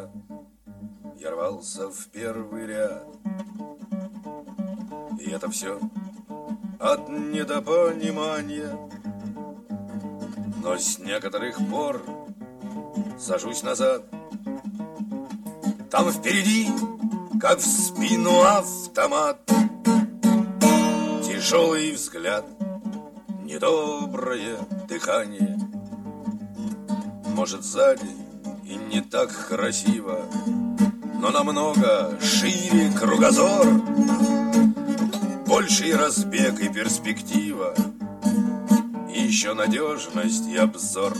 глаза, я рвался в первый ряд. И это все от недопонимания. Но с некоторых пор сажусь назад. Там впереди, как в спину автомат, тяжелый взгляд, недоброе дыхание. Может, сзади и не так красиво, но намного шире кругозор, больший разбег и перспектива, и еще надежность и обзор.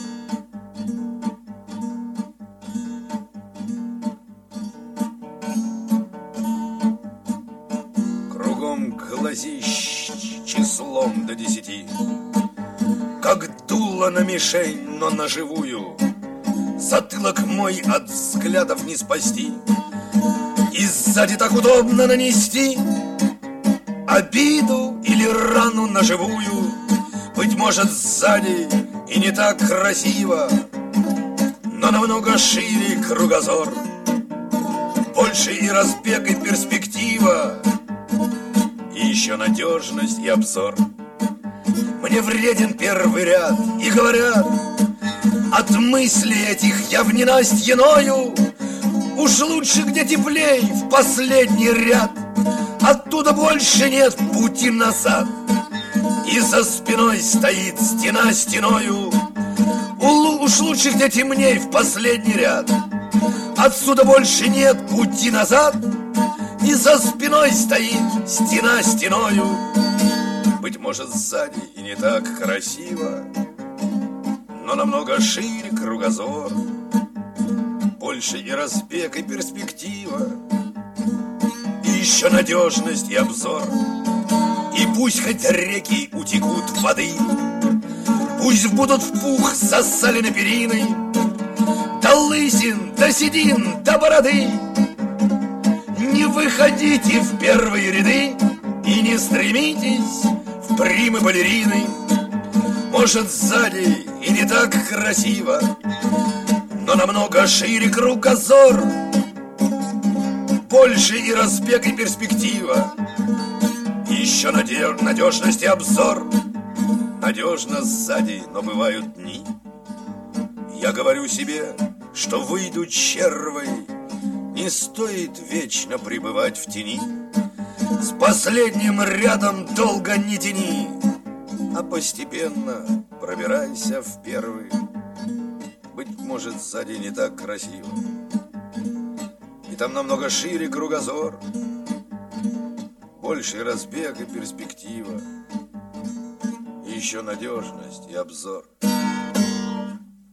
Кругом глазищ числом до 10, как дуло на мишень, но на живую. Затылок мой от взглядов не спасти, и сзади так удобно нанести обиду или рану на живую. Быть может, сзади и не так красиво, но намного шире кругозор, больше и разбег, и перспектива, и еще надежность и обзор. Мне вреден первый ряд, и говорят, от мыслей этих я в ненастье ною. Уж лучше, где теплей, в последний ряд, оттуда больше нет пути назад. И за спиной стоит стена стеною. Уж лучше, где темней, в последний ряд, отсюда больше нет пути назад. И за спиной стоит стена стеною. Быть может, сзади и не так красиво, но намного шире кругозор, больше и разбег, и перспектива, и еще надежность и обзор. И пусть хоть реки утекут воды, пусть будут в пух засалены периной, до лысин, до седин, до бороды, не выходите в первые ряды и не стремитесь в примы балерины. Может, сзади и не так красиво, но намного шире кругозор, больше и разбег, и перспектива, и еще надежность и обзор. Надежно сзади, но бывают дни, я говорю себе, что выйду червой. Не стоит вечно пребывать в тени, с последним рядом долго не тяни, а постепенно пробирайся в первый. Быть может, сзади не так красиво, и там намного шире кругозор, больший разбег и перспектива, и еще надежность и обзор.